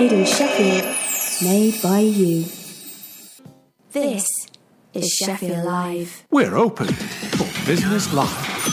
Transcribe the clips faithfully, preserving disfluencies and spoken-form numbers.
Made in Sheffield, made by you. This is Sheffield Live. We're open for Business Live.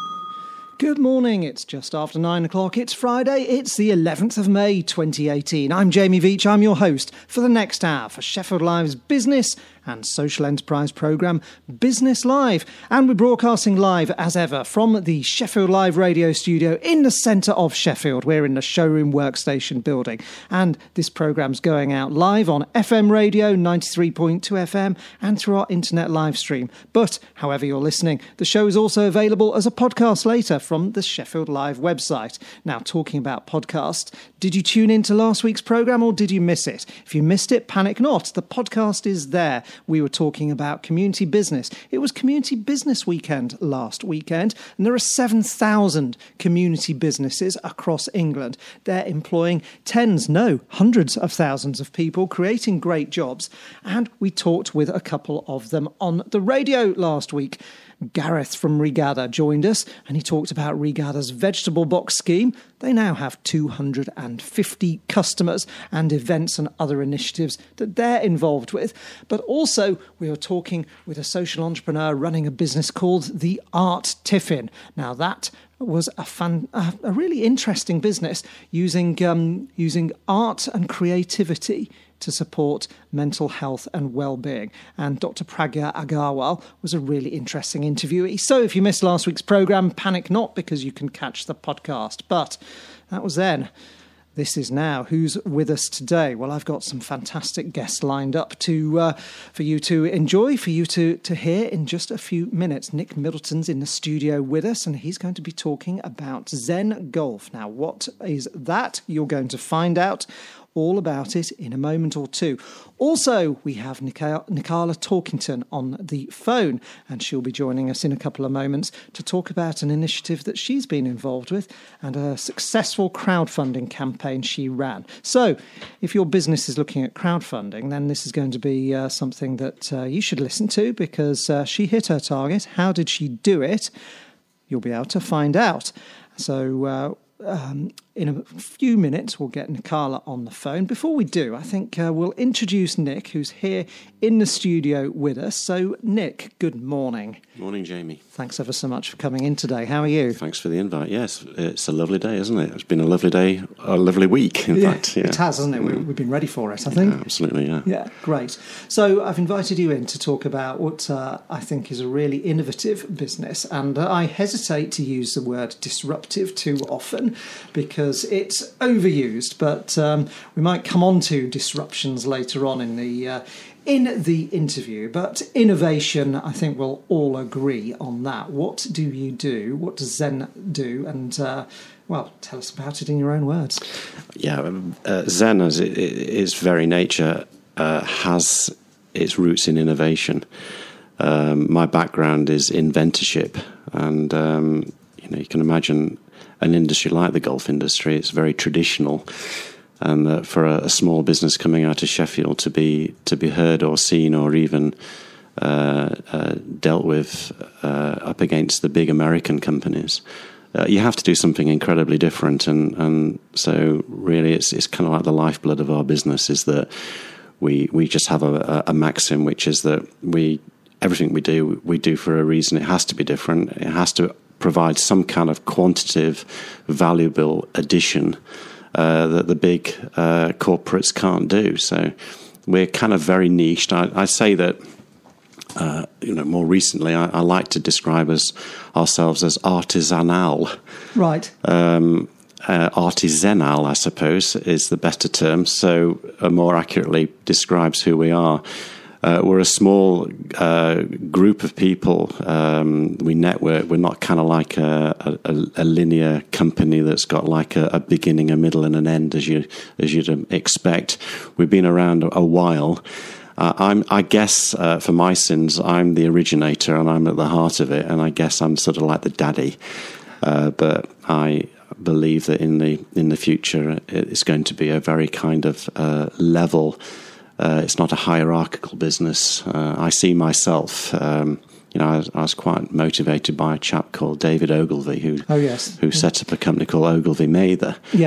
Good morning, it's just after nine o'clock, it's Friday, it's the eleventh of May twenty eighteen. I'm Jamie Veach, I'm your host for the next hour for Sheffield Live's business and social enterprise programme, Business Live. And we're broadcasting live as ever from the Sheffield Live radio studio in the centre of Sheffield. We're in the showroom workstation building. And this programme's going out live on F M radio, ninety-three point two F M, and through our internet live stream. But, however you're listening, the show is also available as a podcast later from the Sheffield Live website. Now, talking about podcasts, did you tune into last week's programme or did you miss it? If you missed it, panic not. The podcast is there. We were talking about community business. It was Community Business Weekend last weekend, and there are seven thousand community businesses across England. They're employing tens, no, hundreds of thousands of people, creating great jobs, and we talked with a couple of them on the radio last week. Gareth from Regather joined us, and he talked about Regather's vegetable box scheme. They now have two hundred fifty customers and events and other initiatives that they're involved with. But also, we were talking with a social entrepreneur running a business called The Art Tiffin. Now, that was a fun, uh, a really interesting business using um, using art and creativity to support mental health and well-being. And Doctor Pragya Agarwal was a really interesting interviewee. So if you missed last week's programme, panic not, because you can catch the podcast. But that was then. This is now. Who's with us today? Well, I've got some fantastic guests lined up to uh, for you to enjoy, for you to, to hear in just a few minutes. Nick Middleton's in the studio with us, and he's going to be talking about Zen Golf. Now, what is that? You're going to find out all about it in a moment or two. Also, we have Nica- Nicola Torkington on the phone, and she'll be joining us in a couple of moments to talk about an initiative that she's been involved with and a successful crowdfunding campaign she ran. So, if your business is looking at crowdfunding, then this is going to be uh, something that uh, you should listen to, because uh, she hit her target. How did she do it? You'll be able to find out. So, uh, Um, in a few minutes, we'll get Nicola on the phone. Before we do, I think uh, we'll introduce Nick, who's here in the studio with us. So, Nick, good morning. Morning, Jamie. Thanks ever so much for coming in today. How are you? Thanks for the invite. Yes, it's a lovely day, isn't it? It's been a lovely day, a lovely week, in yeah, fact. Yeah, it has, hasn't it? Yeah. We've been ready for it, I think. Yeah, absolutely, yeah. Yeah, great. So I've invited you in to talk about what uh, I think is a really innovative business, and uh, I hesitate to use the word disruptive too often because it's overused, but um, we might come on to disruptions later on in the uh, in the interview. But innovation, I think we'll all agree on that. What do you do? What does Zen do? And uh, well, tell us about it in your own words. Yeah, um, uh, Zen, as it, its very nature, uh, has its roots in innovation. Um, my background is inventorship, and um, you know, you can imagine an industry like the golf industry. It's very traditional, and uh, for a, a small business coming out of Sheffield to be to be heard or seen or even uh, uh, dealt with uh, up against the big American companies, uh, you have to do something incredibly different. And, and so really it's it's kind of like the lifeblood of our business is that we we just have a, a maxim, which is that we everything we do, we do for a reason. It has to be different. It has to provide some kind of quantitative, valuable addition uh, that the big uh, corporates can't do. So we're kind of very niched. I, I say that, uh, you know, more recently, I, I like to describe us ourselves as artisanal. Right. Um, uh, artisanal, I suppose, is the better term. So uh, more accurately describes who we are. Uh, we're a small uh, group of people. Um, we network. We're not kind of like a, a, a linear company that's got like a, a beginning, a middle, and an end, as you as you'd expect. We've been around a while. Uh, I'm, I guess, uh, for my sins, I'm the originator, and I'm at the heart of it. And I guess I'm sort of like the daddy. Uh, but I believe that in the in the future, it's going to be a very kind of uh, level. Uh, it's not a hierarchical business. Uh, I see myself, um, you know, I was, I was quite motivated by a chap called David Ogilvy, who oh, yes. who set up a company called Ogilvy Mather. Yep.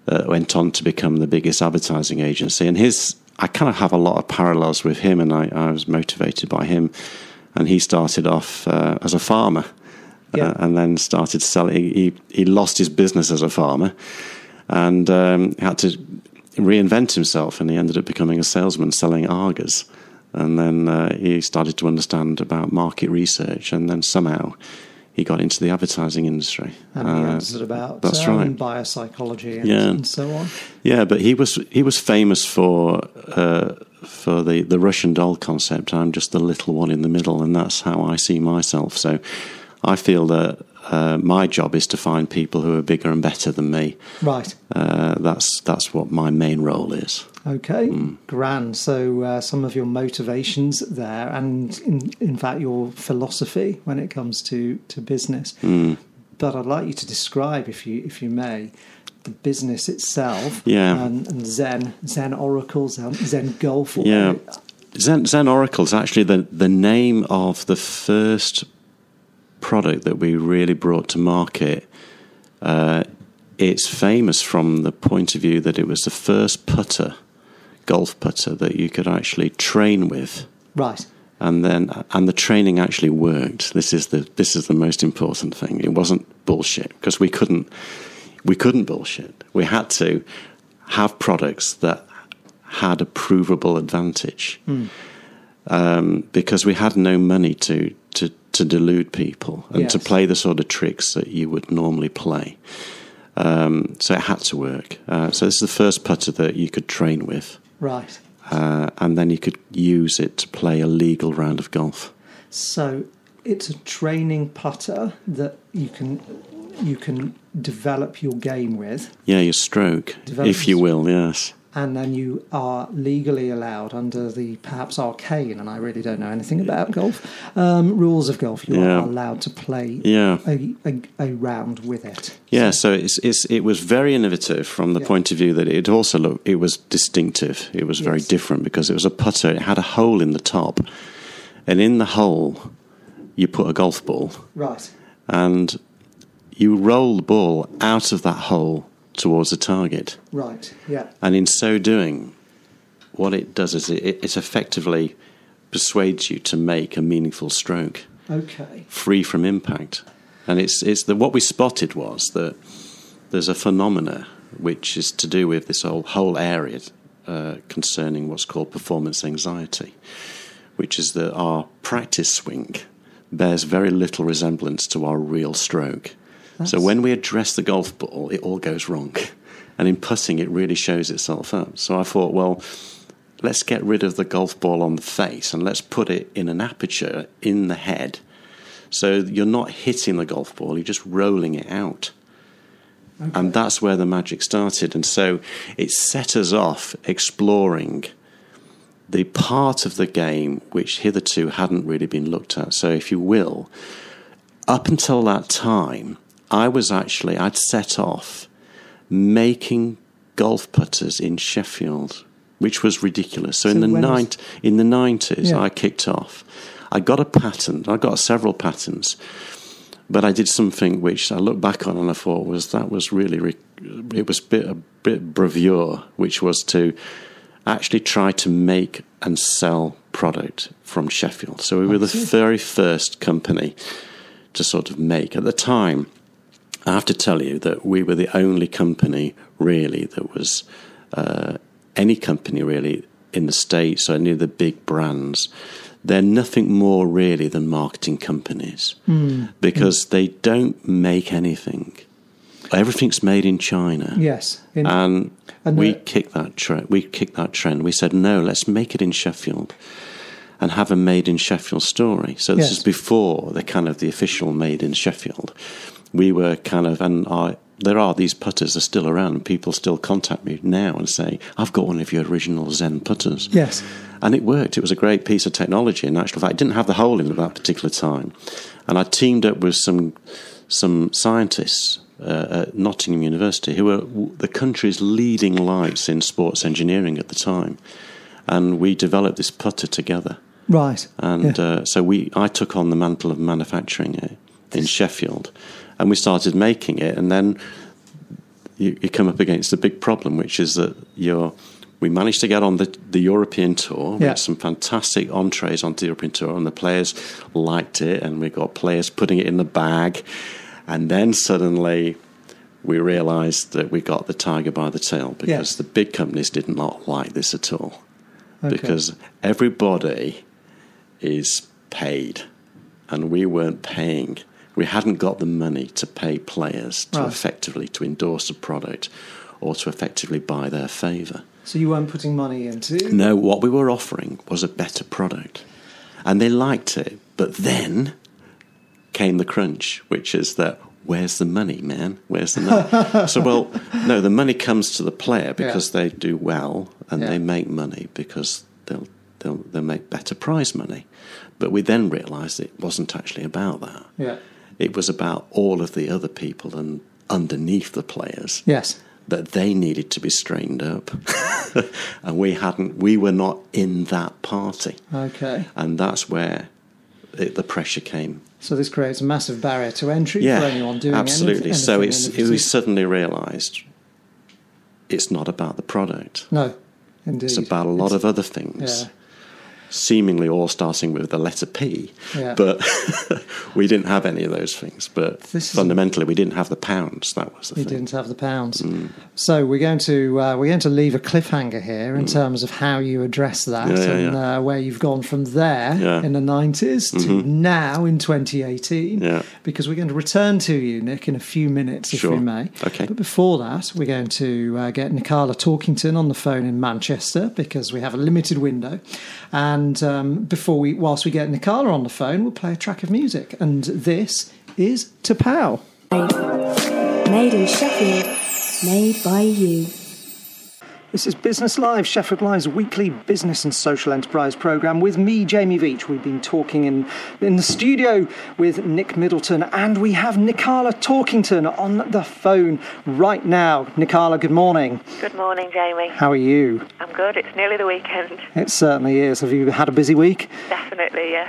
uh, went on to become the biggest advertising agency. And his, I kind of have a lot of parallels with him, and I, I was motivated by him. And he started off uh, as a farmer, yeah. uh, and then started selling. He, he lost his business as a farmer, and um, had to reinvent himself, and he ended up becoming a salesman selling Argos. And then uh, he started to understand about market research, and then somehow he got into the advertising industry. And he uh, understood about that's um, right. biopsychology and, yeah. and so on. Yeah, but he was he was famous for uh, for the, the Russian doll concept. I'm just the little one in the middle, and that's how I see myself. So I feel that uh, my job is to find people who are bigger and better than me. Right. Uh, that's that's what my main role is. Okay, mm. grand. So uh, some of your motivations there, and in, in fact your philosophy when it comes to, to business. Mm. But I'd like you to describe, if you if you may, the business itself. Yeah. And, and Zen Zen Oracle, Zen, Zen Golf. Yeah. Zen, Zen Oracle is actually the the name of the first product that we really brought to market. Uh, it's famous from the point of view that it was the first putter. Golf putter that you could actually train with, right? And then, and the training actually worked. This is the this is the most important thing. It wasn't bullshit, because we couldn't we couldn't bullshit. We had to have products that had a provable advantage, mm. um, because we had no money to to to delude people and yes. to play the sort of tricks that you would normally play. Um, so it had to work. Uh, so this is the first putter that you could train with. Right. Uh, and then you could use it to play a legal round of golf. So it's a training putter that you can you can develop your game with. Yeah, your stroke, develop if you will, yes. And then you are legally allowed under the perhaps arcane, and I really don't know anything about golf, um, rules of golf. You yeah. are allowed to play yeah. a, a, a round with it. Yeah, so, so it's, it's, it was very innovative from the yeah. point of view that it also looked, it was distinctive. It was very yes. different because it was a putter. It had a hole in the top, and in the hole you put a golf ball. Right. And you roll the ball out of that hole towards the target. Right, yeah. And in so doing, what it does is it, it effectively persuades you to make a meaningful stroke. Okay. Free from impact. And it's it's the what we spotted was that there's a phenomena which is to do with this whole, whole area uh, concerning what's called performance anxiety, which is that our practice swing bears very little resemblance to our real stroke. That's... So when we address the golf ball, it all goes wrong. And in putting, it really shows itself up. So I thought, well, let's get rid of the golf ball on the face and let's put it in an aperture in the head. So you're not hitting the golf ball, you're just rolling it out. Okay. And that's where the magic started. And so it set us off exploring the part of the game which hitherto hadn't really been looked at. So if you will, up until that time, I was actually, I'd set off making golf putters in Sheffield, which was ridiculous. So, so in the nine, was... in the nineties, yeah. I kicked off. I got a patent. I got several patents, but I did something which I look back on and I thought was that was really re- it was a bit a bit bravura, which was to actually try to make and sell product from Sheffield. So we were the very first company to sort of make at the time. I have to tell you that we were the only company, really, that was uh, any company, really, in the States or any of the big brands. They're nothing more, really, than marketing companies mm. because mm. they don't make anything. Everything's made in China. Yes. In, and and we, kicked that tre- we kicked that trend. We said, no, let's make it in Sheffield and have a made in Sheffield story. So this yes. is before the kind of the official made in Sheffield. We were kind of, and our, there are these putters are still around, and people still contact me now and say, I've got one of your original Zen putters. Yes. And it worked. It was a great piece of technology. In actual fact, it didn't have the hole in it at that particular time. And I teamed up with some some scientists uh, at Nottingham University who were the country's leading lights in sports engineering at the time. And we developed this putter together. Right. And yeah. uh, so we, I took on the mantle of manufacturing it in Sheffield. And we started making it, and then you, you come up against a big problem, which is that you're. We managed to get on the, the European tour. We Yeah. had some fantastic entrees on the European tour, and the players liked it, and we got players putting it in the bag. And then suddenly we realised that we got the tiger by the tail, because Yeah. the big companies did not like this at all. Okay. Because everybody is paid, and we weren't paying. We hadn't got the money to pay players to Right. effectively to endorse a product or to effectively buy their favour. So you weren't putting money into... No, what we were offering was a better product. And they liked it. But then came the crunch, which is that, where's the money, man? Where's the money? So, well, no, the money comes to the player because Yeah. they do well, and Yeah. they make money because they'll, they'll, they'll make better prize money. But we then realised it wasn't actually about that. Yeah. It was about all of the other people and underneath the players. Yes. That they needed to be straightened up. And we hadn't, we were not in that party. Okay. And that's where it, the pressure came. So this creates a massive barrier to entry Yeah, for anyone doing absolutely. anything, So anything it's, in the it was business. suddenly realised it's not about the product. No, indeed. It's about a lot It's- of other things. Yeah. Seemingly all starting with the letter P. Yeah. But we didn't have any of those things. But This is- fundamentally, we didn't have the pounds. That was the You thing. didn't have the pounds. Mm. So we're going to uh, we're going to leave a cliffhanger here in terms of how you address that Yeah, yeah, and yeah. Uh, where you've gone from there Yeah. in the nineties to Mhm. now in twenty eighteen. Yeah. Because we're going to return to you, Nick, in a few minutes, if Sure. we may. Okay. But before that, we're going to uh, get Nicola Torkington on the phone in Manchester because we have a limited window. And um, before we, whilst we get Nicola on the phone, we'll play a track of music. And this is T'Pau. Made in Sheffield, made by you. This is Business Live, Sheffield Live's weekly business and social enterprise programme with me, Jamie Veach. We've been talking in, in the studio with Nick Middleton, and we have Nicola Torkington on the phone right now. Nicola, good morning. Good morning, Jamie. How are you? I'm good. It's nearly the weekend. It certainly is. Have you had a busy week? Definitely, yes.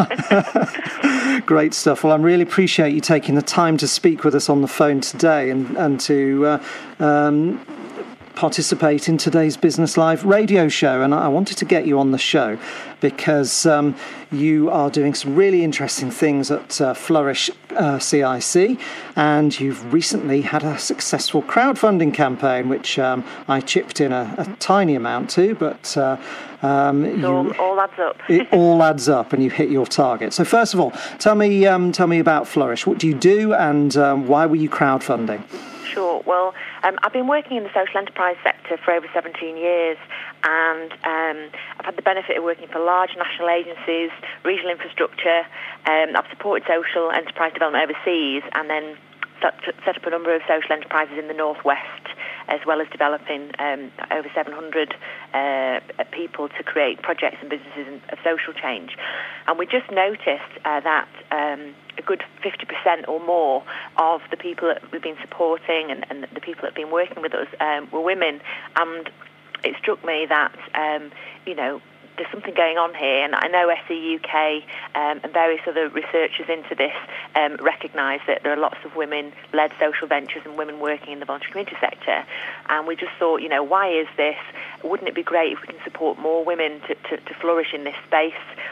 Great stuff. Well, I really appreciate you taking the time to speak with us on the phone today and, and to uh, um, participate in today's Business Live radio show. And I wanted to get you on the show because um, you are doing some really interesting things at uh, Flourish uh, C I C, and you've recently had a successful crowdfunding campaign, which um, I chipped in a, a tiny amount to, but uh, um, It you, all, all adds up. it all adds up, and you hit your target. So first of all, tell me, um, tell me about Flourish. What do you do, and um, why were you crowdfunding? Sure. Well, um, I've been working in the social enterprise sector for over seventeen years, and um, I've had the benefit of working for large national agencies, regional infrastructure. Um, I've supported social enterprise development overseas, and then set, set up a number of social enterprises in the northwest, as well as developing um, over seven hundred uh, people to create projects and businesses of social change. And we just noticed uh, that um, a good fifty percent or more of the people that we've been supporting and, and the people that have been working with us um, were women. And it struck me that, um, you know, there's something going on here, and I know S E U K um, and various other researchers into this um, recognise that there are lots of women-led social ventures and women working in the voluntary community sector. And we just thought, you know, why is this? Wouldn't it be great if we can support more women to, to, to flourish in this space,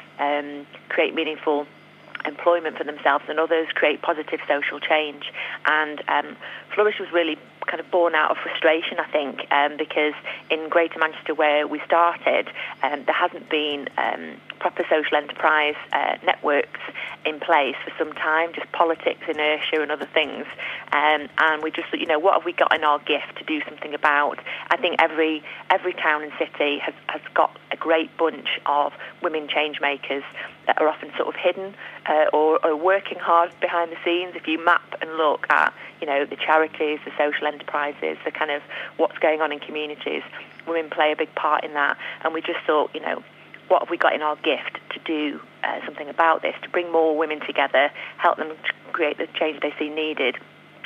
um, create meaningful employment for themselves and others, create positive social change? And um, Flourish was really kind of born out of frustration, I think, um, because in Greater Manchester, where we started, um, there hasn't been um, proper social enterprise uh, networks in place for some time, just politics, inertia and other things. Um, and we just thought, you know, what have we got in our gift to do something about? I think every every town and city has, has got a great bunch of women change makers that are often sort of hidden uh, or, or working hard behind the scenes. If you map and look at, you know, the charities, the social enterprises, the kind of what's going on in communities, women play a big part in that. And we just thought, you know, what have we got in our gift to do uh, something about this, to bring more women together, help them to create the change they see needed,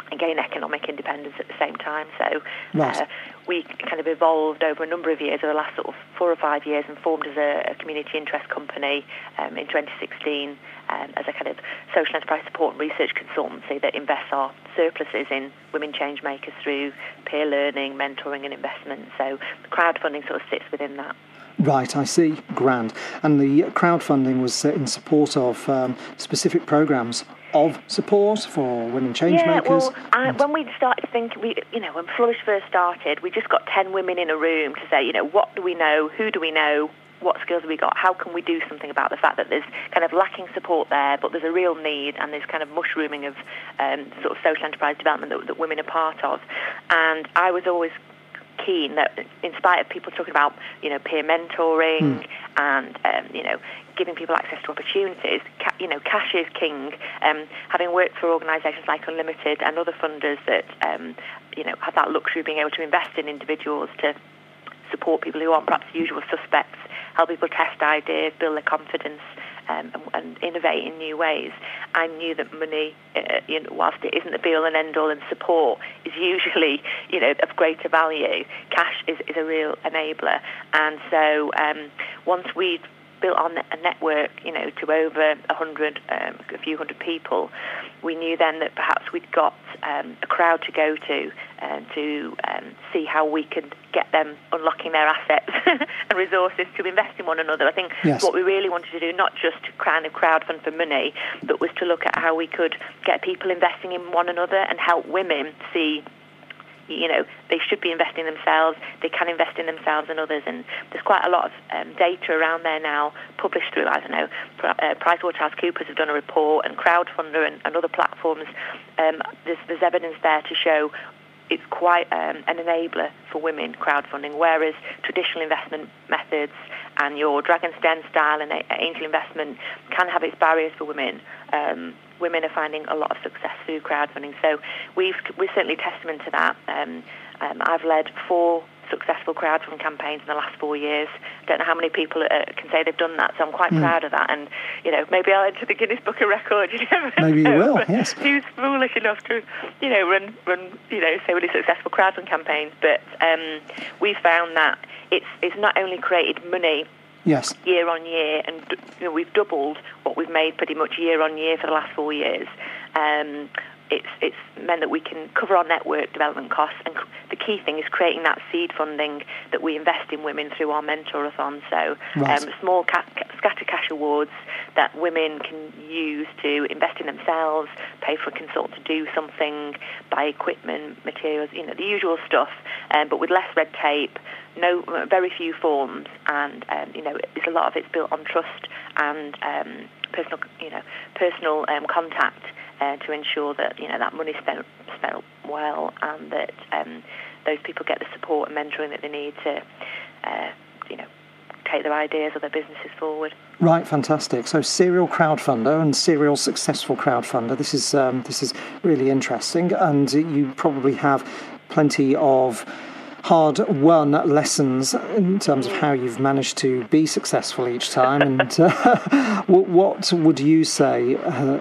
and gain economic independence at the same time. So right. uh, we kind of evolved over a number of years, over the last sort of four or five years, and formed as a, a community interest company um, in twenty sixteen um, as a kind of social enterprise support and research consultancy that invests our surpluses in women change makers through peer learning, mentoring and investment. So crowdfunding sort of sits within that. Right, I see. Grand. And the crowdfunding was in support of um, specific programmes of support for women change yeah, makers? Well, I, when we started thinking, we, you know, when Flourish first started, we just got ten women in a room to say, you know, what do we know? Who do we know? What skills have we got? How can we do something about the fact that there's kind of lacking support there, but there's a real need, and there's kind of mushrooming of um, sort of social enterprise development that, that women are part of. And I was always keen that, in spite of people talking about, you know, peer mentoring mm. and, um, you know, giving people access to opportunities, ca- you know, cash is king. Um, having worked for organisations like Unlimited and other funders that, um, you know, have that luxury of being able to invest in individuals to support people who aren't perhaps the usual suspects, help people test ideas, build their confidence, Um, and, and innovate in new ways. I knew that money, uh, you know, whilst it isn't the be-all and end-all, and support is usually, you know, of greater value, cash is, is a real enabler. And so um, once we built on a network, you know, to over a hundred, um, a few hundred people, we knew then that perhaps we'd got um, a crowd to go to uh, to um, see how we could get them unlocking their assets and resources to invest in one another. I think yes. what we really wanted to do, not just to kind of crowdfund for money, but was to look at how we could get people investing in one another and help women see, you know, they should be investing in themselves, they can invest in themselves and others. And there's quite a lot of um, data around there now, published through, I don't know, uh, PricewaterhouseCoopers have done a report, and Crowdfunder and, and other platforms. Um, there's, there's evidence there to show it's quite um, an enabler for women, crowdfunding, whereas traditional investment methods and your Dragon's Den style and angel investment can have its barriers for women. Um, women are finding a lot of success through crowdfunding. So we've, we're certainly testament to that. Um, um, I've led four successful crowdfunding campaigns in the last four years. I don't know how many people uh, can say they've done that, so I'm quite mm. proud of that. And, you know, maybe I'll enter the Guinness Book of Records. You never maybe know. You will, yes. Who's foolish enough to, you know, run, run, you know, say really successful crowdfunding campaigns. But um, we've found that it's it's not only created money yes. year on year, and you know, we've doubled what we've made pretty much year on year for the last four years. Um, it's it's meant that we can cover our network development costs, and the key thing is creating that seed funding that we invest in women through our mentorathon. So right. um, small ca- scatter cash awards that women can use to invest in themselves, pay for a consultant to do something, buy equipment, materials, you know, the usual stuff, um, but with less red tape, no, very few forms, and um, you know, it's a lot of it's built on trust and um, personal, you know, personal um, contact. Uh, to ensure that, you know, that money's spent, spent well, and that um, those people get the support and mentoring that they need to, uh, you know, take their ideas or their businesses forward. Right, fantastic. So serial crowdfunder and serial successful crowdfunder. This is um, this is really interesting, and you probably have plenty of hard-won lessons in terms of how you've managed to be successful each time. And uh, what would you say uh,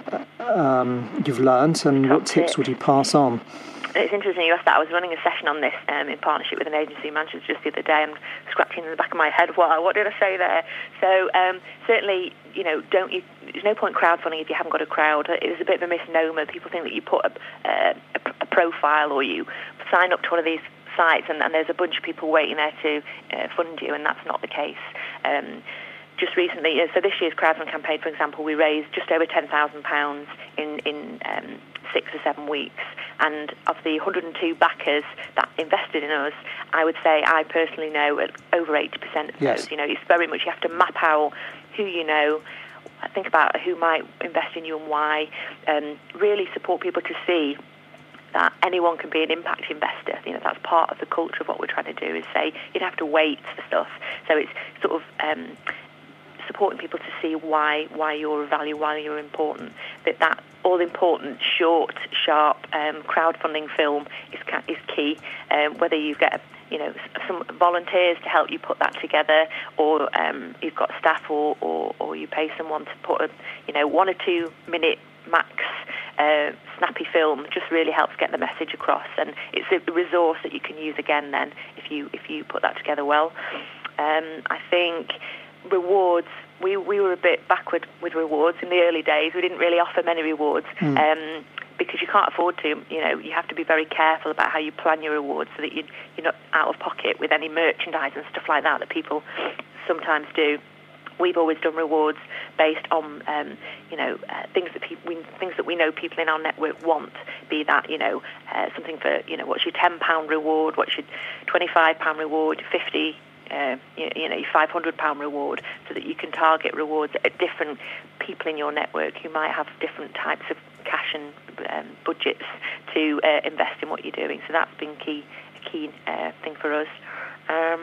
um, you've learned, and what tips would you pass on? It's interesting you asked that. I was running a session on this um, in partnership with an agency in Manchester just the other day. I'm scratching in the back of my head, wow, what did I say there? So um, certainly, you know, don't you, there's no point crowdfunding if you haven't got a crowd. It is a bit of a misnomer. People think that you put a, uh, a, a profile, or you sign up to one of these sites and, and there's a bunch of people waiting there to uh, fund you, and that's not the case. Um, just recently, so this year's crowdfunding campaign, for example, we raised just over ten thousand pounds in, in um, six or seven weeks. And of the one hundred two backers that invested in us, I would say I personally know over eighty percent of yes. those. You know, it's very much, you have to map out who you know, think about who might invest in you and why, um, really support people to see that anyone can be an impact investor. You know, that's part of the culture of what we're trying to do, is say you don't have to wait for stuff. So it's sort of um, supporting people to see why why you're of value, why you're important. That that all-important, short, sharp um, crowdfunding film is is key. Um, whether you get you know some volunteers to help you put that together, or um, you've got staff, or, or or you pay someone to put a you know one or two minute max uh, snappy film just really helps get the message across, and it's a resource that you can use again then if you if you put that together well. Um, I think rewards, we, we were a bit backward with rewards in the early days. We didn't really offer many rewards mm. um, because you can't afford to. You know, you have to be very careful about how you plan your rewards so that you, you're not out of pocket with any merchandise and stuff like that that people sometimes do. We've always done rewards based on, um, you know, uh, things that people, we, things that we know people in our network want. Be that, you know, uh, something for, you know, what's your ten pound reward, what's your twenty-five pound reward, fifty, uh, you, you know, your five hundred pound reward, so that you can target rewards at different people in your network who might have different types of cash and um, budgets to uh, invest in what you're doing. So that's been key, a key uh, thing for us. Um,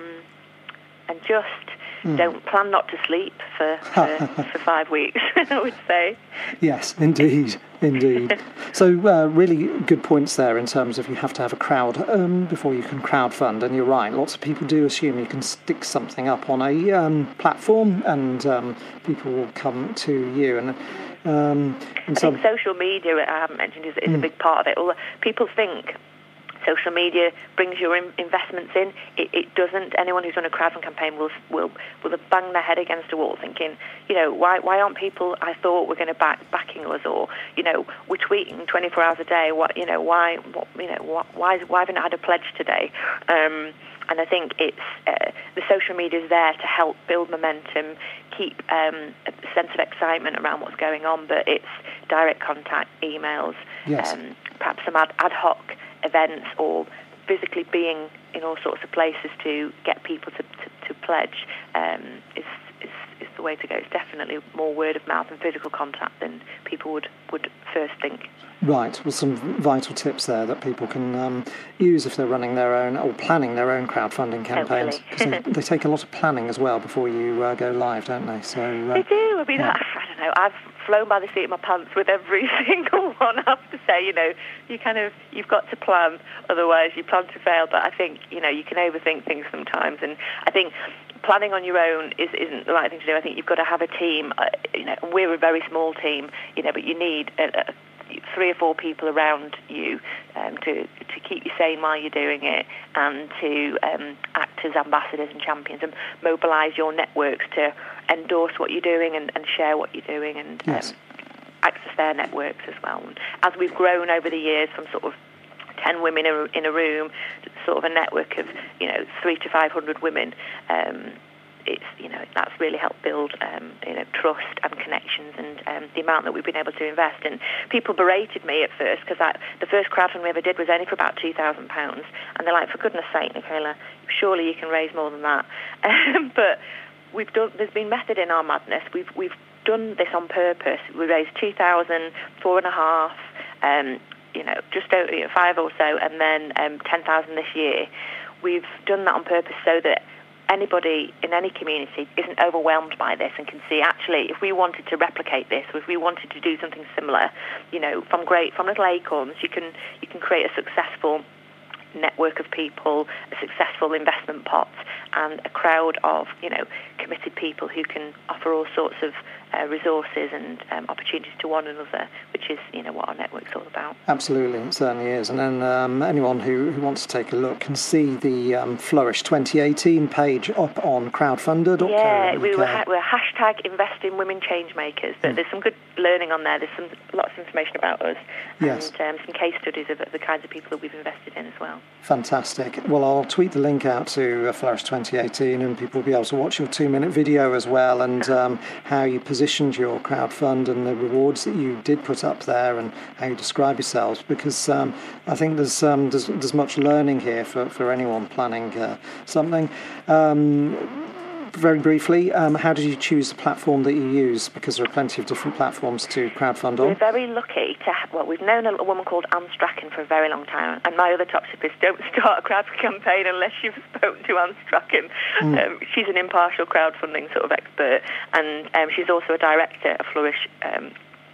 and just mm. don't plan not to sleep for for, for five weeks, I would say. Yes, indeed, indeed. So uh, really good points there in terms of you have to have a crowd um, before you can crowdfund, and you're right, lots of people do assume you can stick something up on a um, platform and um, people will come to you. And um, and I so, think social media, I haven't mentioned, is, is mm. a big part of it. Although people think social media brings your in- investments in. It, it doesn't. Anyone who's done a crowdfunding campaign will will will bang their head against a wall, thinking, you know, why why aren't people I thought were going to back backing us, or you know, we're tweeting twenty-four hours a day. What you know, why what you know, what, why why haven't I had a pledge today? Um, and I think it's uh, the social media is there to help build momentum, keep um, a sense of excitement around what's going on. But it's direct contact, emails, yes. um, perhaps some ad, ad hoc events, or physically being in all sorts of places to get people to, to, to pledge um, is, is is the way to go. It's definitely more word of mouth and physical contact than people would, would first think. Right, well, some vital tips there that people can um, use if they're running their own or planning their own crowdfunding campaigns. Because they, they take a lot of planning as well before you uh, go live, don't they? So uh, they do. I mean, yeah. I, I don't know. I've flown by the seat of my pants with every single one. I have to say, you know, you kind of you've got to plan, otherwise you plan to fail. But I think you know you can overthink things sometimes, and I think planning on your own is, isn't the right thing to do. I think you've got to have a team. Uh, you know, we're a very small team, you know, but you need a, a three or four people around you um, to to keep you sane while you're doing it, and to um, act as ambassadors and champions and mobilise your networks to endorse what you're doing and, and share what you're doing, and yes. um, access their networks as well. And as we've grown over the years from sort of ten women in a, in a room, sort of a network of you know three to five hundred women. Um, It's you know that's really helped build um, you know trust and connections, and um, the amount that we've been able to invest in. People berated me at first because the first crowdfunding we ever did was only for about two thousand pounds, and they're like, for goodness sake, Nicola, surely you can raise more than that. Um, but we've done. There's been method in our madness. We've we've done this on purpose. We raised two thousand, four and a half, um, you know, just over you know, five or so, and then um, ten thousand this year. We've done that on purpose so that anybody in any community isn't overwhelmed by this and can see, actually, if we wanted to replicate this, or if we wanted to do something similar, you know, from great from little acorns, you can you can create a successful network of people, a successful investment pot, and a crowd of, you know, committed people who can offer all sorts of uh, resources and um, opportunities to one another, which is, you know, what our network's all about. Absolutely, it certainly is. And then um, anyone who, who wants to take a look can see the um, Flourish twenty eighteen page up on crowdfunder dot co dot uk. Yeah, we were, ha- we're hashtag Invest in Women Changemakers, but mm. there's some good learning on there. There's some lots of information about us, yes. and um, some case studies of the kinds of people that we've invested in as well. Fantastic. Well, I'll tweet the link out to uh, Flourish twenty eighteen, and people will be able to watch your two-minute video as well, and um, how you positioned your crowdfund and the rewards that you did put up there, and how you describe yourselves. Because um, I think there's, um, there's there's much learning here for, for anyone planning uh, something. Um, Very briefly, um, how did you choose the platform that you use? Because there are plenty of different platforms to crowdfund on. We're very lucky to have, well, we've known a, a woman called Anne Strachan for a very long time, and my other top tip is don't start a crowdfunding campaign unless you've spoken to Anne Strachan. Mm. Um, she's an impartial crowdfunding sort of expert, and um, she's also a director of Flourish um,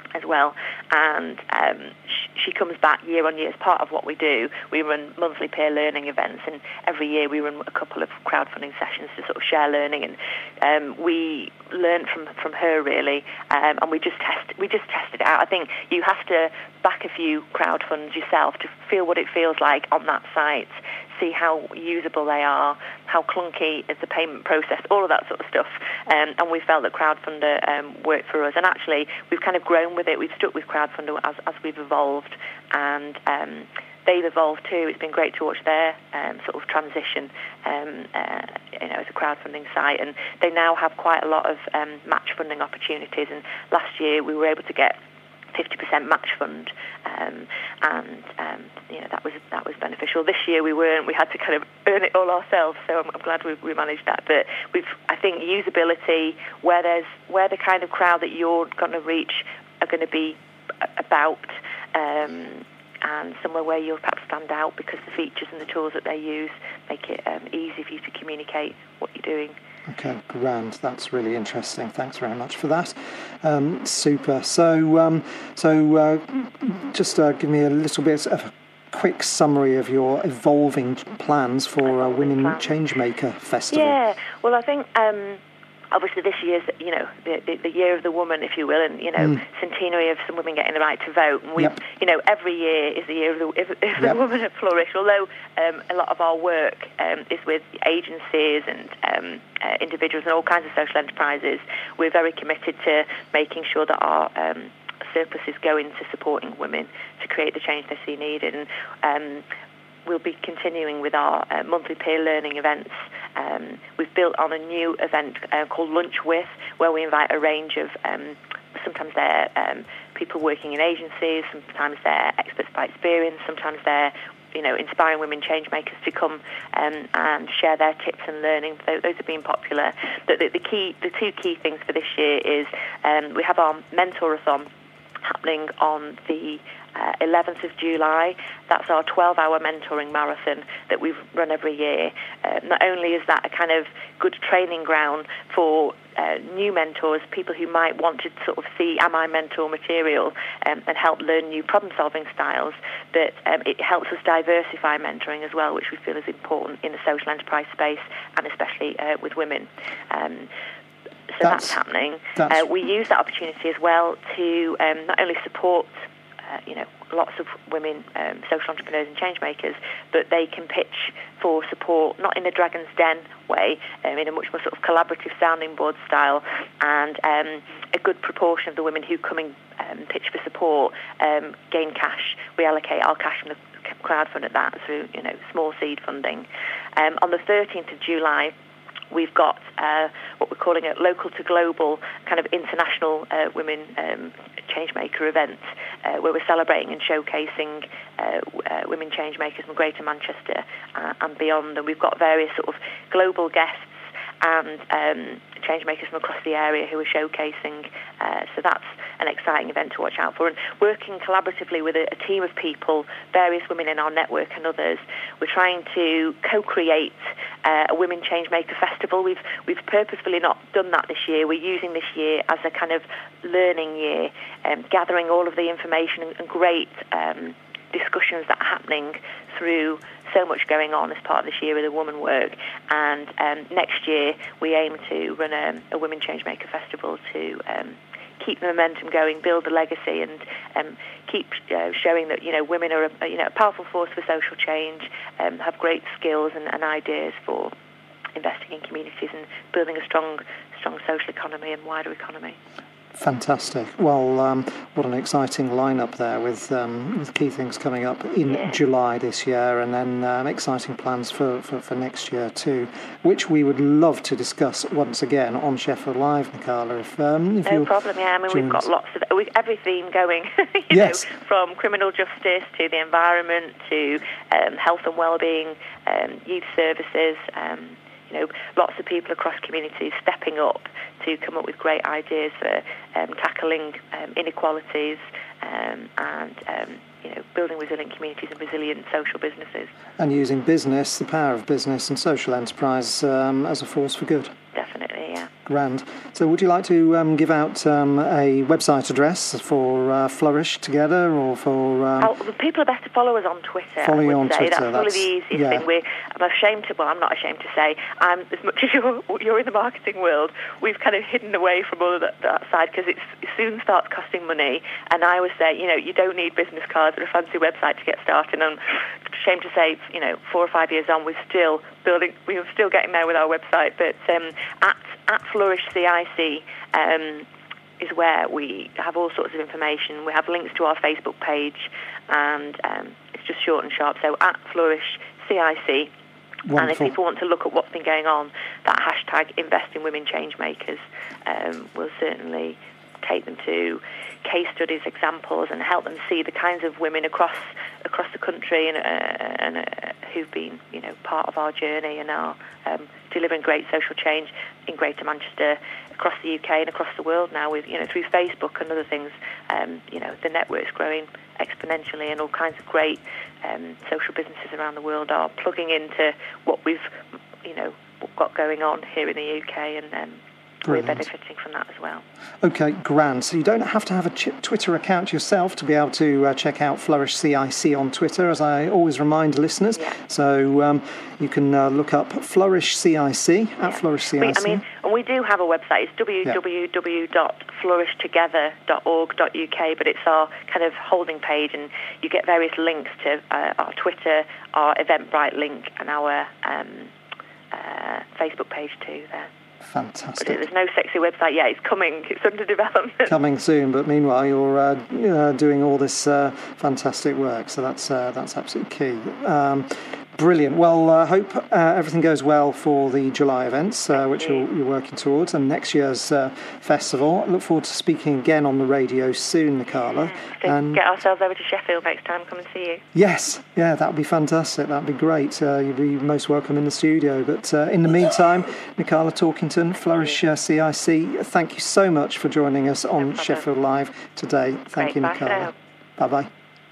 as well, and um, sh- she comes back year on year as part of what we do. We run monthly peer learning events, and every year we run a couple of crowdfunding sessions to sort of share learning, and um, we learn from from her really, um, and we just test we just tested it out. I think you have to back a few crowdfunds yourself to feel what it feels like on that site, see how usable they are, how clunky is the payment process, all of that sort of stuff. Um, and we felt that Crowdfunder um, worked for us. And actually, we've kind of grown with it. We've stuck with Crowdfunder as, as we've evolved. And um, they've evolved too. It's been great to watch their um, sort of transition um, uh, you know, as a crowdfunding site. And they now have quite a lot of um, match funding opportunities. And last year, we were able to get fifty percent match fund, um, and um, you know that was that was beneficial. This year we weren't; we had to kind of earn it all ourselves. So I'm, I'm glad we, we managed that. But we've, I think, usability where there's where the kind of crowd that you're going to reach are going to be about, um, and somewhere where you'll perhaps stand out because the features and the tools that they use make it um, easy for you to communicate what you're doing. Okay, grand. That's really interesting. Thanks very much for that. Um, super. So, um, so uh, just uh, give me a little bit of a quick summary of your evolving plans for uh, Women Changemaker Festival. Yeah. Well, I think. Um, Obviously, this year's, you know, the, the, the year of the woman, if you will, and, you know, mm. centenary of some women getting the right to vote. And we, yep. you know, every year is the year of the, if, if yep. the woman had flourished. Although um, a lot of our work um, is with agencies and um, uh, individuals and all kinds of social enterprises, we're very committed to making sure that our um, surpluses go into supporting women to create the change they see needed. And um, we'll be continuing with our uh, monthly peer learning events. Um, we've built on a new event uh, called Lunch With, where we invite a range of, um, sometimes they're um, people working in agencies, sometimes they're experts by experience, sometimes they're, you know, inspiring women change makers to come um, and share their tips and learning. Those, those have been popular. The, the, the key, the two key things for this year is um, we have our Mentorathon happening on the uh, eleventh of July. That's our twelve-hour mentoring marathon that we've run every year. Uh, not only is that a kind of good training ground for uh, new mentors, people who might want to sort of see Am I Mentor material um, and help learn new problem-solving styles, but um, it helps us diversify mentoring as well, which we feel is important in the social enterprise space and especially uh, with women. Um, So that's, that's happening. That's... Uh, we use that opportunity as well to um, not only support, uh, you know, lots of women um, social entrepreneurs and change makers, but they can pitch for support, not in a Dragon's Den way, um, in a much more sort of collaborative sounding board style. And um, a good proportion of the women who come and um, pitch for support um, gain cash. We allocate our cash from the crowdfund at that through, you know, small seed funding. Um, on the thirteenth of July, we've got uh, what we're calling a local to global kind of international uh, women um, changemaker event uh, where we're celebrating and showcasing uh, uh, women changemakers from Greater Manchester uh, and beyond. And we've got various sort of global guests and um, changemakers from across the area who are showcasing. Uh, so that's an exciting event to watch out for. And working collaboratively with a, a team of people, various women in our network and others, we're trying to co-create uh, a Women Changemaker Festival. We've we've purposefully not done that this year. We're using this year as a kind of learning year, um, gathering all of the information and, and great um, discussions that are happening through so much going on as part of this year of the woman work. And um, next year we aim to run a, a Women Changemaker Festival to um, keep the momentum going, build the legacy, and um, keep uh, showing that, you know, women are a, you know, a powerful force for social change, um, have great skills and, and ideas for investing in communities and building a strong, strong social economy and wider economy. Fantastic. Well, um, what an exciting lineup there with, um, with key things coming up in yeah. July this year, and then um, exciting plans for, for, for next year too, which we would love to discuss once again on Sheffield Live, Nicola. If, um, if no problem, yeah. I mean, we've got lots of we've, every theme going, you yes. know, from criminal justice to the environment to um, health and well-being, um, youth services, um, you know, lots of people across communities stepping up to come up with great ideas for um, tackling um, inequalities um, and, um, you know, building resilient communities and resilient social businesses. And using business, the power of business and social enterprise um, as a force for good. Definitely, yeah. grand. So would you like to um, give out um, a website address for uh, Flourish Together or for... Um, oh, the people are best to follow us on Twitter. Follow I would you on say. Twitter. That's, that's probably the easiest yeah. thing. We're, I'm ashamed to... Well, I'm not ashamed to say, um, as much as you're, you're in the marketing world, we've kind of hidden away from all of that, that side because it soon starts costing money. And I always say, you know, you don't need business cards or a fancy website to get started. And I'm ashamed to say, you know, four or five years on, we're still building... We're still getting there with our website. But um, at, at Flourish C I C... Um, is where we have all sorts of information. We have links to our Facebook page, and um, it's just short and sharp. So at Flourish C I C. Wonderful. And if people want to look at what's been going on, that hashtag Invest in Women Changemakers um, will certainly take them to case studies, examples, and help them see the kinds of women across across the country and, uh, and uh, who've been, you know, part of our journey and are um, delivering great social change in Greater Manchester, across the U K and across the world now. With, you know, through Facebook and other things, um, you know, the network's growing exponentially, and all kinds of great um, social businesses around the world are plugging into what we've, you know, got going on here in the U K, and um, we're benefiting from that as well. Okay, grand. So you don't have to have a ch- Twitter account yourself to be able to uh, check out Flourish C I C on Twitter, as I always remind listeners. Yeah. So um, you can uh, look up Flourish C I C, yeah. at Flourish C I C. We, I mean, and we do have a website. It's w w w dot flourish together dot org dot u k, but it's our kind of holding page, and you get various links to uh, our Twitter, our Eventbrite link, and our um, uh, Facebook page too there. Fantastic. But there's no sexy website yet. It's coming. It's under development. Coming soon. But meanwhile, you're uh, uh, doing all this uh, fantastic work. So that's uh, that's absolutely key. Um, Brilliant. Well, I uh, hope uh, everything goes well for the July events, uh, which you. you're, you're working towards, and next year's uh, festival. I look forward to speaking again on the radio soon, Nicola. So and get ourselves over to Sheffield next time. Come and see you. Yes, yeah, that would be fantastic. That would be great. Uh, you'd be most welcome in the studio. But uh, in the meantime, Nicola Talkington, Flourish uh, C I C, thank you so much for joining us on no Sheffield Live today. Thank Great. you, Bye Nicola. Bye-bye.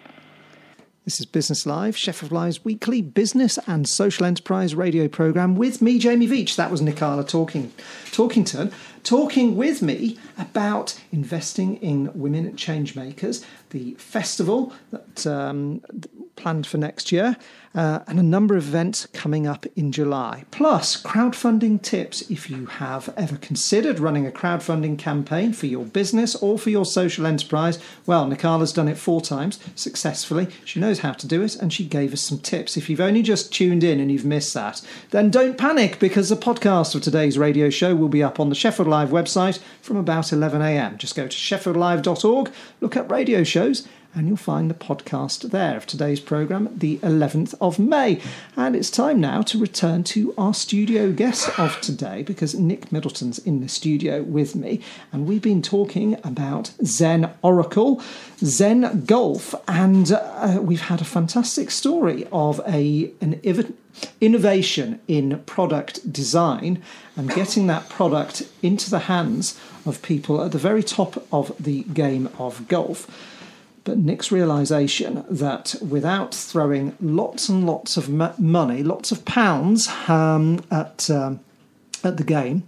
This is Business Live, Sheffield Live's weekly business and social enterprise radio programme with me, Jamie Veach. That was Nicola talking, Talkington, talking with me about investing in women changemakers, the festival that um, planned for next year, uh, and a number of events coming up in July. Plus, crowdfunding tips if you have ever considered running a crowdfunding campaign for your business or for your social enterprise. Well, Nicola's done it four times successfully. She knows how to do it, and she gave us some tips. If you've only just tuned in and you've missed that, then don't panic, because the podcast of today's radio show will be up on the Sheffield Live website from about eleven a m. Just go to sheffield live dot org, look up radio shows, and you'll find the podcast there of today's programme, the eleventh of May. And it's time now to return to our studio guest of today, because Nick Middleton's in the studio with me, and we've been talking about Zen Oracle, Zen Golf, and uh, we've had a fantastic story of a an ev- innovation in product design and getting that product into the hands of people at the very top of the game of golf. But Nick's realisation that without throwing lots and lots of m- money, lots of pounds um, at um, at the game,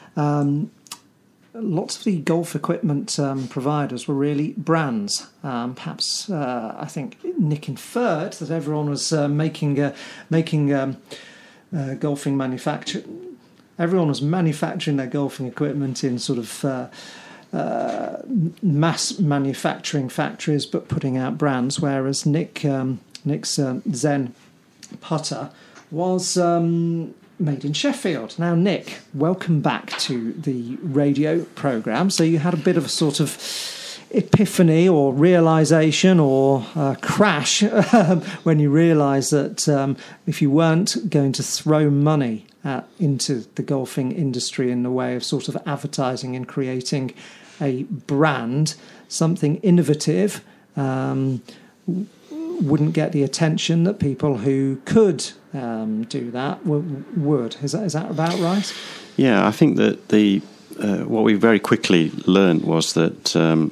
um, lots of the golf equipment um, providers were really brands. Um, perhaps uh, I think Nick inferred that everyone was uh, making uh, making um, uh, golfing manufacture. Everyone was manufacturing their golfing equipment in sort of Uh, Uh, mass manufacturing factories, but putting out brands, whereas Nick um, Nick's um, Zen putter was um, made in Sheffield. Now, Nick, welcome back to the radio programme. So you had a bit of a sort of epiphany or realisation or uh, crash when you realised that um, if you weren't going to throw money uh, into the golfing industry in the way of sort of advertising and creating a brand, something innovative, um, w- wouldn't get the attention that people who could um, do that w- would. Is that is that about right? Yeah, I think that the uh, what we very quickly learned was that um,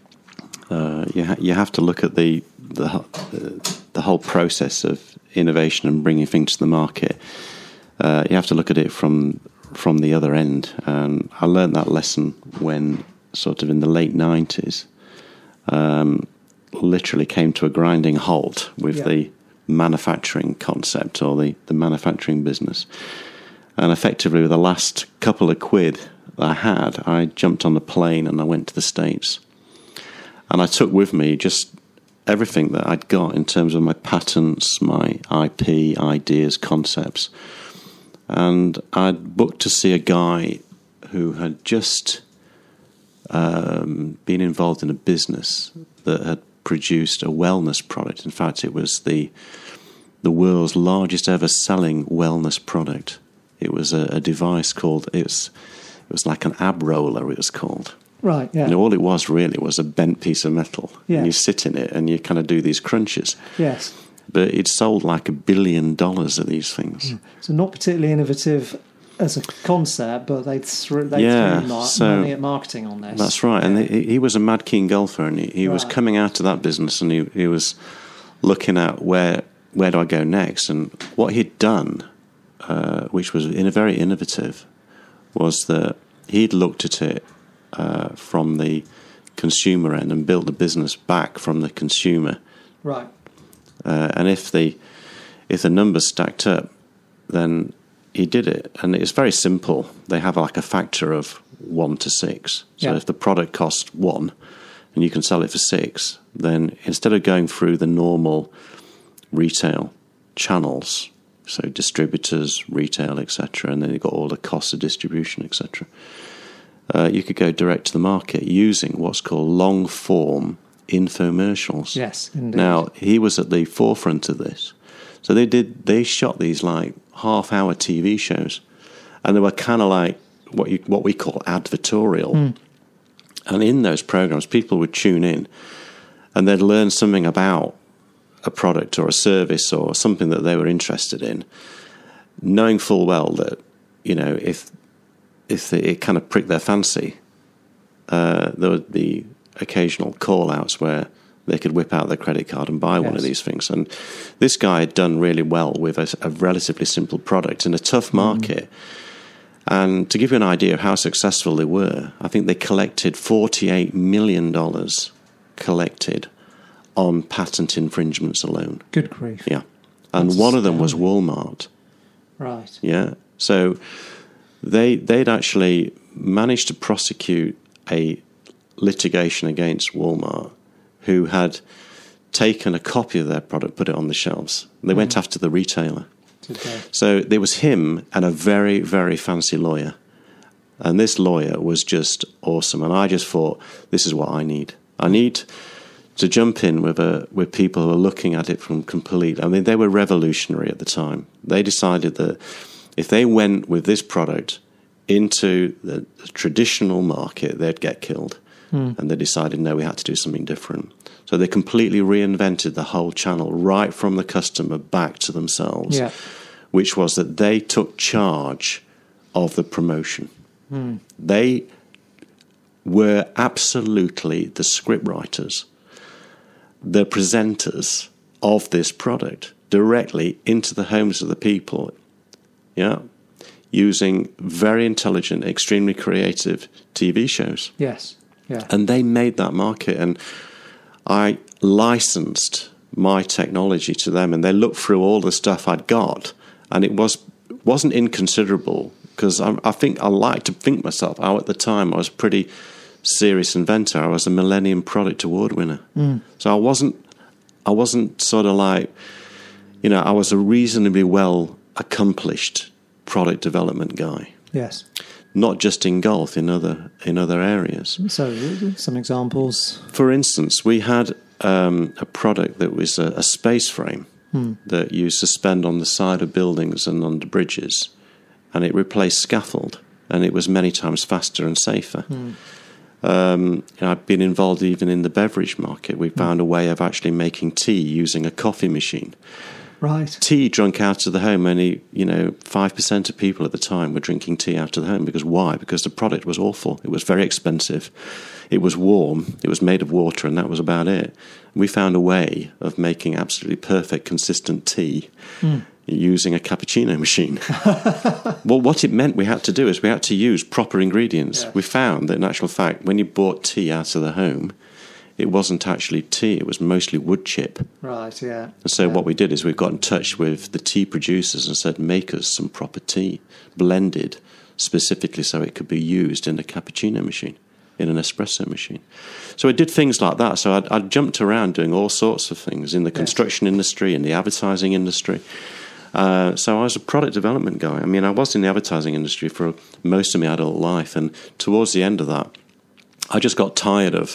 uh, you ha- you have to look at the the the whole process of innovation and bringing things to the market. Uh, you have to look at it from from the other end. And I learned that lesson when, sort of in the late nineties, um, literally came to a grinding halt with yeah. the manufacturing concept or the, the manufacturing business. And effectively, with the last couple of quid I had, I jumped on a plane and I went to the States. And I took with me just everything that I'd got in terms of my patents, my I P, ideas, concepts. And I'd booked to see a guy who had just um, been involved in a business that had produced a wellness product. In fact, it was the the world's largest ever selling wellness product. It was a, a device called, it was, it was like an ab roller, it was called. Right, yeah. And all it was really was a bent piece of metal. Yeah. And you sit in it and you kind of do these crunches. Yes. But it sold like a billion dollars of these things. Mm. So not particularly innovative as a concept, but they'd, th- they'd yeah, threw mar- so money at marketing on this. That's right. And he, he was a mad keen golfer, and he, he right. was coming out of that business, and he, he was looking at where where do I go next? And what he'd done, uh, which was in a very innovative, was that he'd looked at it uh, from the consumer end and built the business back from the consumer. Right. Uh, and if the if the numbers stacked up, then he did it. And it's very simple. They have like a factor of one to six. So yeah. if the product costs one and you can sell it for six, then instead of going through the normal retail channels, so distributors, retail, et cetera, and then you've got all the costs of distribution, et cetera, uh, you could go direct to the market using what's called long-form infomercials. Yes, indeed. Now, he was at the forefront of this. So they did. They shot these like half-hour T V shows, and they were kind of like what you what we call advertorial. Mm. And in those programs, people would tune in, and they'd learn something about a product or a service or something that they were interested in, knowing full well that, you know, if if they, it kind of pricked their fancy, uh, there would be occasional call-outs where they could whip out their credit card and buy yes. one of these things. And this guy had done really well with a, a relatively simple product in a tough market. Mm. And to give you an idea of how successful they were, I think they collected forty-eight million dollars collected on patent infringements alone. Good grief. Yeah. And That's one of them was Walmart. Right. Yeah. So they, they'd actually managed to prosecute a litigation against Walmart, who had taken a copy of their product, put it on the shelves. They mm. went after the retailer. Okay. So there was him and a very, very fancy lawyer. And this lawyer was just awesome. And I just thought, this is what I need. I need to jump in with a, with people who are looking at it from complete... I mean, they were revolutionary at the time. They decided that if they went with this product into the, the traditional market, they'd get killed. Mm. And they decided, no, we had to do something different. So they completely reinvented the whole channel right from the customer back to themselves, yeah. which was that they took charge of the promotion. Mm. They were absolutely the script writers, the presenters of this product directly into the homes of the people, yeah, using very intelligent, extremely creative T V shows. Yes. Yeah. And they made that market, and I licensed my technology to them, and they looked through all the stuff I'd got, and it was, wasn't inconsiderable, because I, I think I like to think myself, I, at the time, I was a pretty serious inventor. I was a Millennium Product Award winner. Mm. So I wasn't, I wasn't sort of like, you know, I was a reasonably well accomplished product development guy. Yes. Not just in golf, in other in other areas. So, some examples. For instance, we had um, a product that was a, a space frame hmm. that you suspend on the side of buildings and under bridges, and it replaced scaffold, and it was many times faster and safer. Hmm. Um, you know, I've been involved even in the beverage market. We found hmm. a way of actually making tea using a coffee machine. Right. Tea drunk out of the home, only, you know, five percent of people at the time were drinking tea out of the home. Because why? Because the product was awful. It was very expensive. It was warm. It was made of water, and that was about it. We found a way of making absolutely perfect, consistent tea. Mm. using a cappuccino machine. Well, what it meant we had to do is we had to use proper ingredients. Yeah. We found that, in actual fact, when you bought tea out of the home, it wasn't actually tea, it was mostly wood chip. Right, yeah. And so yeah. what we did is we got in touch with the tea producers and said, make us some proper tea, blended specifically so it could be used in a cappuccino machine, in an espresso machine. So I did things like that. So I'd, I'd jumped around doing all sorts of things in the construction yes. industry, in the advertising industry. Uh, so I was a product development guy. I mean, I was in the advertising industry for most of my adult life, and towards the end of that, I just got tired of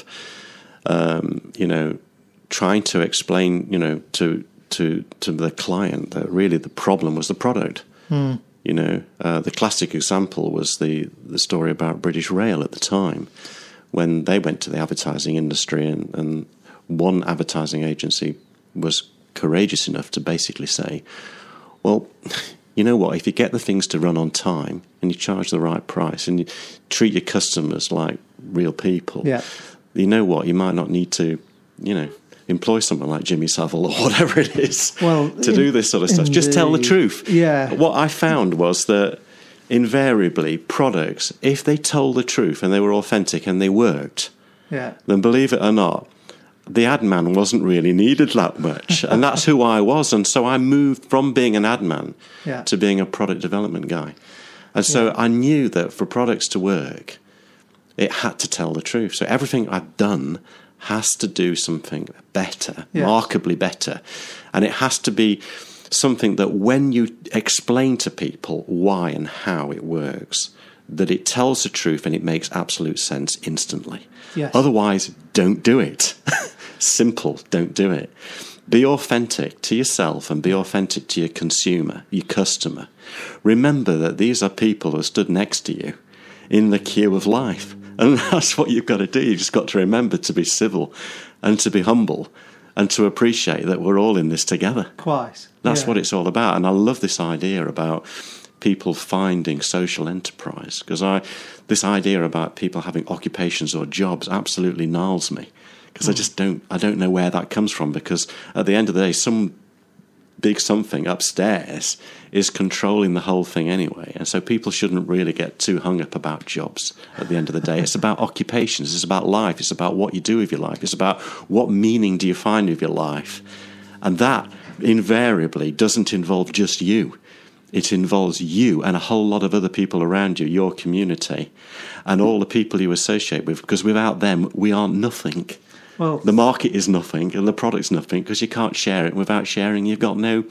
Um, you know, trying to explain, you know, to to to the client that really the problem was the product. Mm. You know, uh, the classic example was the the story about British Rail at the time, when they went to the advertising industry, and, and one advertising agency was courageous enough to basically say, well, you know what, if you get the things to run on time and you charge the right price and you treat your customers like real people, yeah. you know what, you might not need to, you know, employ someone like Jimmy Savile or whatever it is well, to in, do this sort of stuff. Just the, tell the truth. Yeah. What I found was that invariably products, if they told the truth and they were authentic and they worked, yeah. then believe it or not, the ad man wasn't really needed that much. And that's who I was. And so I moved from being an ad man yeah. to being a product development guy. And so yeah. I knew that for products to work, it had to tell the truth. So everything I've done has to do something better, yeah. markedly better. And it has to be something that when you explain to people why and how it works, that it tells the truth and it makes absolute sense instantly. Yes. Otherwise, don't do it. Simple, don't do it. Be authentic to yourself and be authentic to your consumer, your customer. Remember that these are people who stood next to you in the queue of life. And that's what you've got to do. You've just got to remember to be civil and to be humble and to appreciate that we're all in this together. Quite. That's yeah. what it's all about. And I love this idea about people finding social enterprise, because I, this idea about people having occupations or jobs absolutely gnarls me, because mm. I just don't, I don't know where that comes from, because at the end of the day, some big something upstairs is controlling the whole thing anyway. And so people shouldn't really get too hung up about jobs at the end of the day. It's about occupations. It's about life. It's about what you do with your life. It's about what meaning do you find with your life. And that invariably doesn't involve just you. It involves you and a whole lot of other people around you, your community, and all the people you associate with, because without them, we are nothing. Well, the market is nothing and the product's nothing, because you can't share it. Without sharing, you've got no...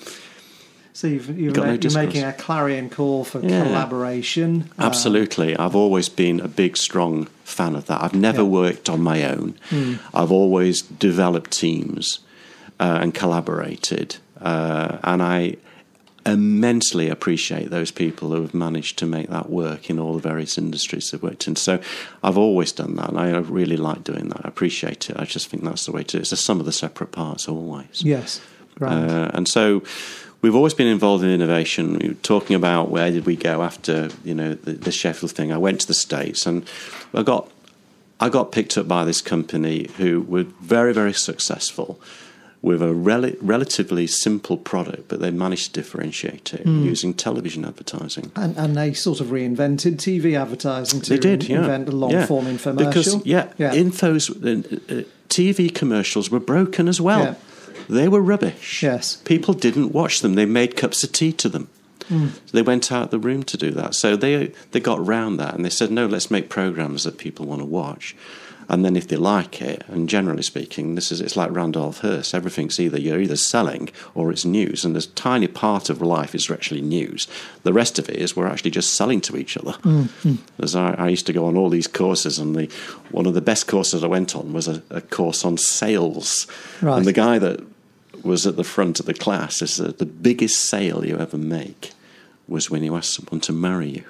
So you've, you're, you've got ma- no you're making a clarion call for yeah. collaboration. Absolutely. Uh, I've always been a big, strong fan of that. I've never yeah. worked on my own. Mm. I've always developed teams uh, and collaborated. Uh, and I immensely appreciate those people who have managed to make that work in all the various industries they've worked in. So I've always done that, and I really like doing that. I appreciate it. I just think that's the way to do it. It's the sum of the separate parts always. Yes. Right. Uh, and so we've always been involved in innovation. We were talking about where did we go after, you know, the, the Sheffield thing. I went to the States, and I got I got picked up by this company who were very, very successful with a rel- relatively simple product, but they managed to differentiate it mm. using television advertising. And, and they sort of reinvented T V advertising to they did, yeah. invent a long-form yeah. infomercial. Because, yeah, yeah. infos, uh, uh, T V commercials were broken as well. Yeah. They were rubbish. Yes. People didn't watch them. They made cups of tea to them. Mm. So they went out the room to do that. So they they got round that, and they said, no, let's make programs that people want to watch. And then if they like it, and generally speaking, this is it's like Randolph Hearst. Everything's either you're either selling or it's news, and there's a tiny part of life is actually news. The rest of it is we're actually just selling to each other. Mm-hmm. As I, I used to go on all these courses, and the one of the best courses I went on was a, a course on sales. Right. And the guy that was at the front of the class is that the biggest sale you ever make was when you ask someone to marry you.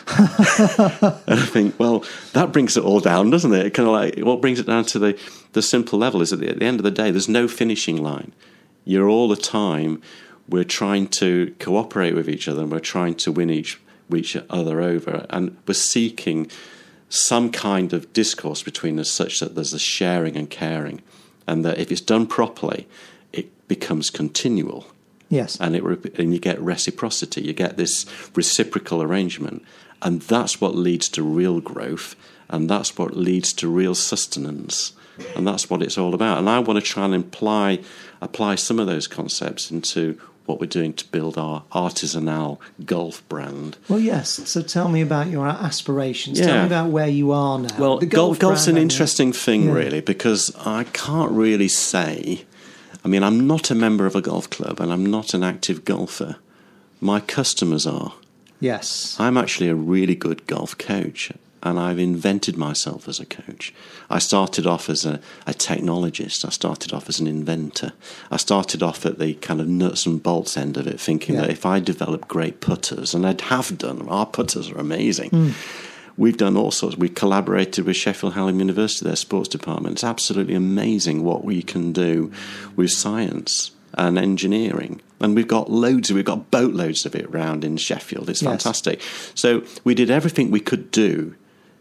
And I think, well, that brings it all down, doesn't it? It kind of like what brings it down to the, the simple level is that at the end of the day, there's no finishing line. You're all the time, we're trying to cooperate with each other, and we're trying to win each, each other over, and we're seeking some kind of discourse between us such that there's a sharing and caring, and that if it's done properly, it becomes continual. Yes. And, it, and you get reciprocity. You get this reciprocal arrangement. And that's what leads to real growth. And that's what leads to real sustenance. And that's what it's all about. And I want to try and imply, apply some of those concepts into what we're doing to build our artisanal golf brand. Well, yes. So tell me about your aspirations. Yeah. Tell me about where you are now. Well, the golf, golf's brand, an interesting thing, yeah. really, because I can't really say... I mean, I'm not a member of a golf club and I'm not an active golfer. My customers are. Yes. I'm actually a really good golf coach, and I've invented myself as a coach. I started off as a, a technologist. I started off as an inventor. I started off at the kind of nuts and bolts end of it, thinking yeah. that if I developed great putters, and I have done, our putters are amazing. Mm. We've done all sorts. We collaborated with Sheffield Hallam University, their sports department. It's absolutely amazing what we can do with science and engineering. And we've got loads of, we've got boatloads of it around in Sheffield. It's fantastic. Yes. So we did everything we could do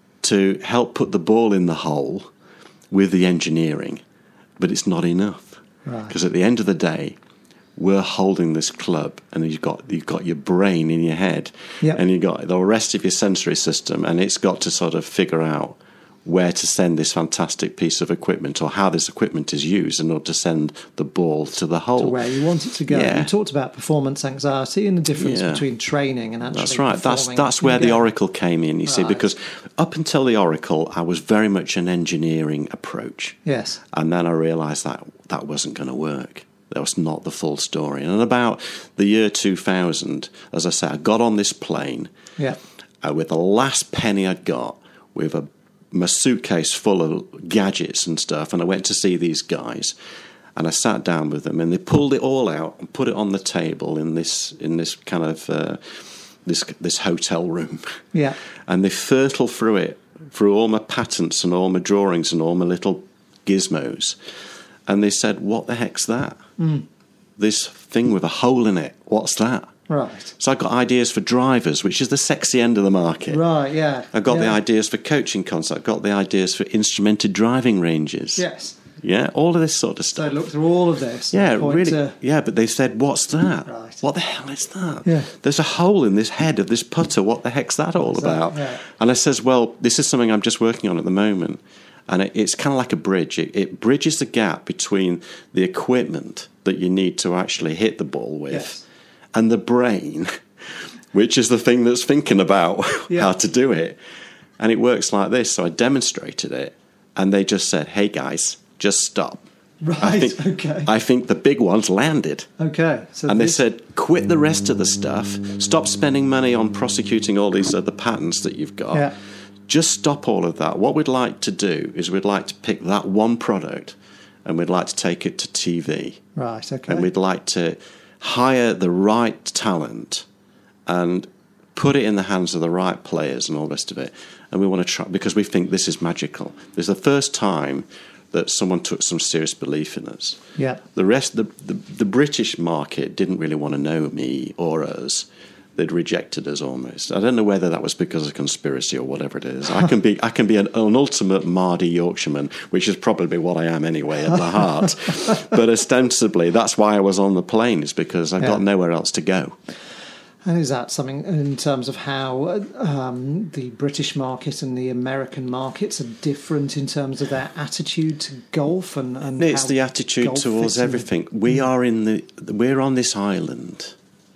to help put the ball in the hole with the engineering, but it's not enough. Because right. at the end of the day, we're holding this club, and you've got you've got your brain in your head, yep. and you've got the rest of your sensory system, and it's got to sort of figure out where to send this fantastic piece of equipment, or how this equipment is used in order to send the ball to the hole. To where you want it to go. Yeah. You talked about performance anxiety and the difference yeah. between training and actually That's right. That's performing. that's where yeah. the Oracle came in, you right. see, because up until the Oracle, I was very much an engineering approach. Yes. And then I realised that that wasn't going to work. That was not the full story. And about the year two thousand, as I said, I got on this plane yeah. uh, with the last penny I'd got, with a my suitcase full of gadgets and stuff, and I went to see these guys, and I sat down with them, and they pulled it all out and put it on the table in this in this kind of uh, this this hotel room. Yeah. And they fertled through it, through all my patents and all my drawings and all my little gizmos, and they said, "What the heck's that? Mm. This thing with a hole in it. What's that?" Right. So I got ideas for drivers, which is the sexy end of the market. Right, yeah. I got yeah. the ideas for coaching concepts. I got the ideas for instrumented driving ranges. Yes. Yeah, all of this sort of So stuff. look through all of this. Yeah, really. To... Yeah, but they said, "What's that? Right. What the hell is that? Yeah. There's a hole in this head of this putter. What the heck's that all What's about?" That? Yeah. And I says, "Well, this is something I'm just working on at the moment, and it, it's kind of like a bridge. It, it bridges the gap between the equipment that you need to actually hit the ball with, yes. and the brain." Which is the thing that's thinking about yeah. how to do it. And it works like this. So I demonstrated it, and they just said, "Hey, guys, just stop." Right, I think, okay. I think the big ones landed. Okay. So and this... they said, "Quit the rest of the stuff. Stop spending money on prosecuting all these other patents that you've got. Yeah. Just stop all of that. What we'd like to do is we'd like to pick that one product, and we'd like to take it to T V. Right, okay. And we'd like to hire the right talent and put it in the hands of the right players and all the rest of it. And we want to try, because we think this is magical. This is the first time that someone took some serious belief in us. Yeah. The rest, the, the, the British market didn't really want to know me or us. They'd rejected us almost. I don't know whether that was because of conspiracy or whatever it is. I can be I can be an, an ultimate Mardy Yorkshireman, which is probably what I am anyway at the heart. But ostensibly, that's why I was on the plane, is because I've yeah. got nowhere else to go. And is that something in terms of how um, the British market and the American markets are different in terms of their attitude to golf and, and it's how the attitude golf towards fits in everything. We are in the we're on this island,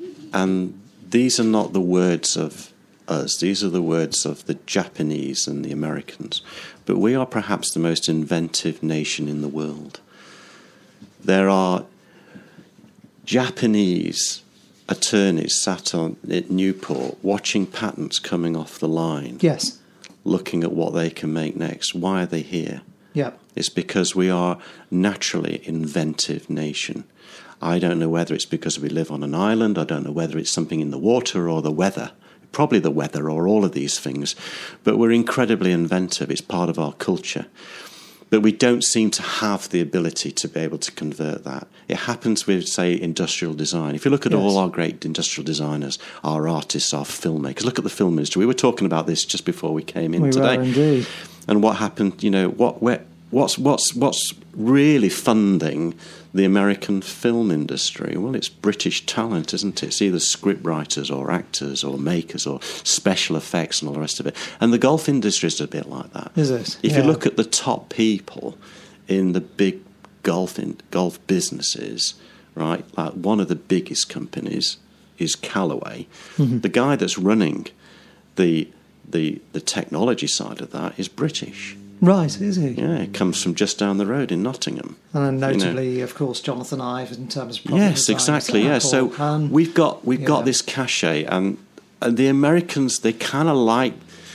and these are not the words of us. These are the words of the Japanese and the Americans. But we are perhaps the most inventive nation in the world. There are Japanese attorneys sat on at Newport watching patents coming off the line. Yes. Looking at what they can make next. Why are they here? Yeah. It's because we are naturally inventive nation. I don't know whether it's because we live on an island. I don't know whether it's something in the water or the weather. Probably the weather or all of these things. But we're incredibly inventive. It's part of our culture. But we don't seem to have the ability to be able to convert that. It happens with, say, industrial design. If you look at yes. all our great industrial designers, our artists, our filmmakers, look at the film industry. We were talking about this just before we came in we today. We were indeed. And what happened, you know, what where, what's what's what's really funding the American film industry? Well, it's British talent, isn't it? It's either script writers or actors or makers or special effects and all the rest of it. And the golf industry is a bit like that. Is it? If Yeah. you look at the top people in the big golf in, golf businesses, right? Like one of the biggest companies is Callaway. Mm-hmm. The guy that's running the the the technology side of that is British. Right, is he? Yeah, it comes from just down the road in Nottingham. And then you know. notably, of course, Jonathan Ive in terms of product Yes, design, exactly. Yeah, Apple, so um, we've got we've yeah. got this cachet, and, and the Americans they kind of like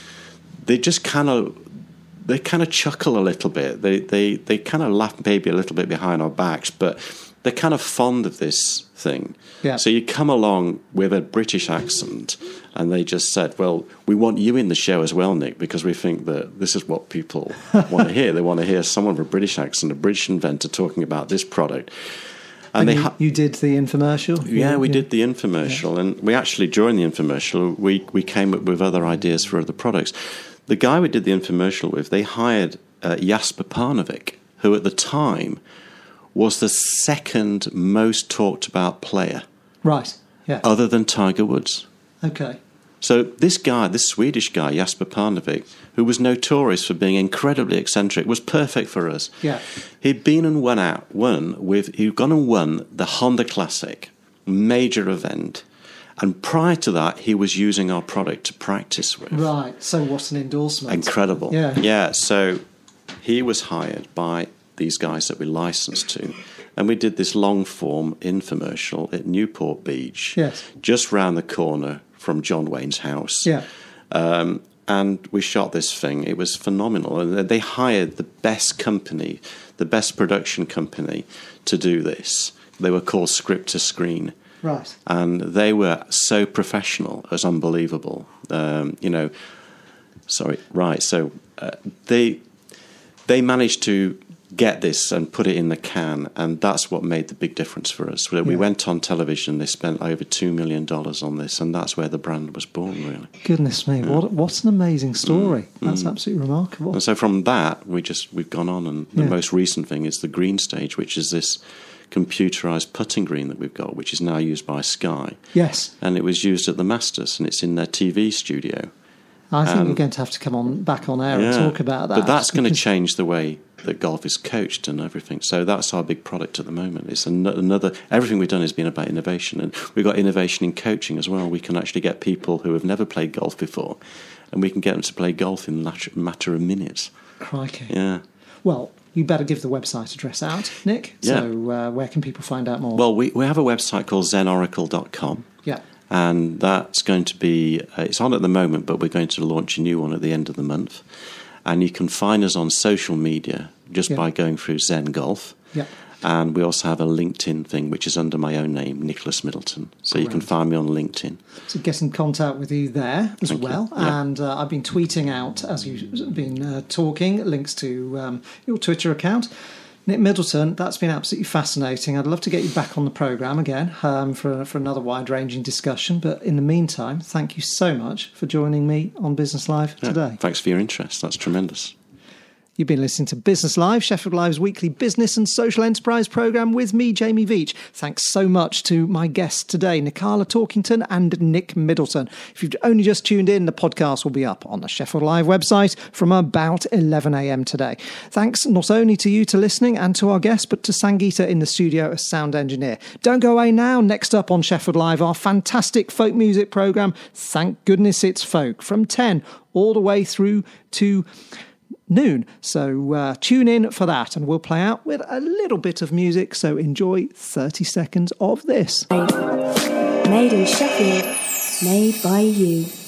they just kind of they kind of chuckle a little bit. They they they kind of laugh maybe a little bit behind our backs, but they're kind of fond of this thing. Yeah. So you come along with a British accent, and they just said, "Well, we want you in the show as well, Nick, because we think that this is what people want to hear. They want to hear someone with a British accent, a British inventor, talking about this product." And, And they you, ha- you did the infomercial? yeah, we did the infomercial, and we actually, during the infomercial, we, we came up with other ideas for other products. The guy we did the infomercial with, they hired uh, Jasper Parnevik, who at the time was the second most talked about player, Right, yeah. other than Tiger Woods. Okay. So this guy, this Swedish guy, Jasper Parnevik, who was notorious for being incredibly eccentric, was perfect for us. Yeah. He'd been and won out, won with, he'd gone and won the Honda Classic, major event, and prior to that, he was using our product to practice with. Right, so what an endorsement. Incredible. Yeah. Yeah, so he was hired by these guys that we licensed to, and we did this long-form infomercial at Newport Beach, Yes. just round the corner from John Wayne's house. Yeah. Um, and we shot this thing. It was phenomenal. And they hired the best company, the best production company to do this. They were called Script to Screen. Right. And they were so professional, it was unbelievable. Um, you know, sorry, right. So uh, they they managed to get this and put it in the can, and that's what made the big difference for us. We Yeah. went on television, they spent over two million dollars on this, and that's where the brand was born, really. Goodness me, what what an amazing story. Mm. That's absolutely remarkable. And so from that, we just, we've gone on, and the Yeah. most recent thing is the Green Stage, which is this computerized putting green that we've got, which is now used by Sky. Yes. And it was used at the Masters, and it's in their T V studio. I think Um, we're going to have to come on back on air and talk about that. But that's going to because- change the way that golf is coached and everything. So that's our big product at the moment. It's an- another. Everything we've done has been about innovation, and we've got innovation in coaching as well. We can actually get people who have never played golf before, and we can get them to play golf in a matter of minutes. Crikey. Yeah. Well, you better give the website address out, Nick. Yeah. So uh, where can people find out more? Well, we we have a website called zen oracle dot com. yeah. And that's going to be, uh, it's on at the moment, but we're going to launch a new one at the end of the month. And you can find us on social media just Yeah. by going through Zen Golf. Yeah. And we also have a LinkedIn thing, which is under my own name, Nicholas Middleton. So you can Great. find me on LinkedIn. So get in contact with you there as Thank you. well. Yeah. And uh, I've been tweeting out, as you've been uh, talking, links to um, your Twitter account. Nick Middleton, that's been absolutely fascinating. I'd love to get you back on the programme again um, for, for another wide-ranging discussion. But in the meantime, thank you so much for joining me on Business Live Yeah, today. Thanks for your interest. That's tremendous. You've been listening to Business Live, Sheffield Live's weekly business and social enterprise programme with me, Jamie Veach. Thanks so much to my guests today, Nicola Torkington and Nick Middleton. If you've only just tuned in, the podcast will be up on the Sheffield Live website from about eleven a.m. today. Thanks not only to you to listening and to our guests, but to Sangeeta in the studio as sound engineer. Don't go away now. Next up on Sheffield Live, our fantastic folk music programme, Thank Goodness It's Folk, from ten all the way through to noon. So uh, tune in for that, and we'll play out with a little bit of music. So enjoy thirty seconds of this. Made in Sheffield, made by you.